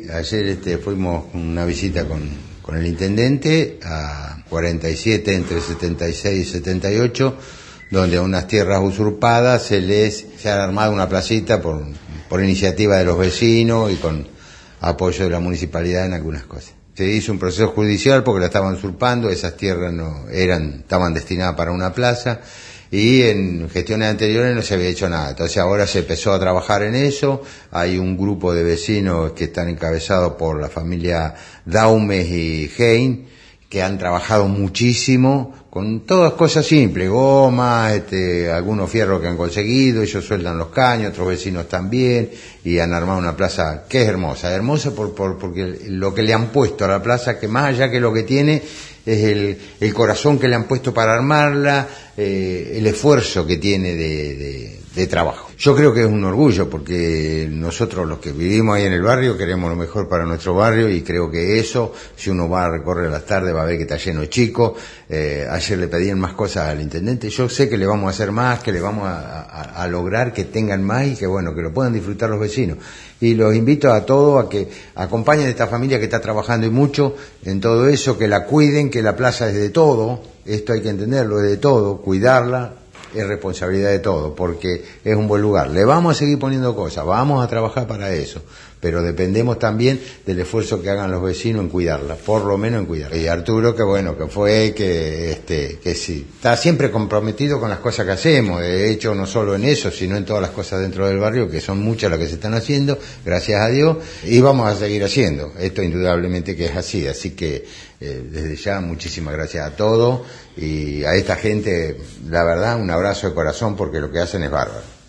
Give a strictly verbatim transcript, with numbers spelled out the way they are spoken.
Ayer este, fuimos con una visita con, con el intendente a cuarenta y siete entre setenta y seis y setenta y ocho, donde a unas tierras usurpadas se les se ha armado una placita por, por iniciativa de los vecinos y con apoyo de la municipalidad en algunas cosas. Se hizo un proceso judicial porque la estaban usurpando, esas tierras no eran, estaban destinadas para una plaza, y en gestiones anteriores no se había hecho nada. Entonces ahora se empezó a trabajar en eso. Hay un grupo de vecinos que están encabezados por la familia Daumes y Hein, que han trabajado muchísimo con todas cosas simples, goma, este, algunos fierros que han conseguido, ellos sueldan los caños, otros vecinos también, y han armado una plaza que es hermosa, hermosa por, por, porque lo que le han puesto a la plaza, que más allá que lo que tiene, es el, el corazón que le han puesto para armarla, eh, el esfuerzo que tiene de, de, de trabajo. Yo creo que es un orgullo porque nosotros los que vivimos ahí en el barrio queremos lo mejor para nuestro barrio, y creo que eso, si uno va a recorrer las tardes va a ver que está lleno de chicos. Eh, ayer le pedían más cosas al intendente, yo sé que le vamos a hacer más, que le vamos a, a, a lograr que tengan más y que bueno, que lo puedan disfrutar los vecinos. Y los invito a todos a que acompañen a esta familia que está trabajando y mucho en todo eso, que la cuiden, que la plaza es de todo, esto hay que entenderlo, es de todo, cuidarla es responsabilidad de todo, porque es un buen lugar. Le vamos a seguir poniendo cosas, vamos a trabajar para eso, pero dependemos también del esfuerzo que hagan los vecinos en cuidarla, por lo menos en cuidarla. Y Arturo, que bueno, que fue, que este, que sí, está siempre comprometido con las cosas que hacemos, de hecho no solo en eso, sino en todas las cosas dentro del barrio, que son muchas las que se están haciendo, gracias a Dios, y vamos a seguir haciendo, esto indudablemente que es así, así que eh, desde ya muchísimas gracias a todos, y a esta gente, la verdad, un abrazo de corazón, porque lo que hacen es bárbaro.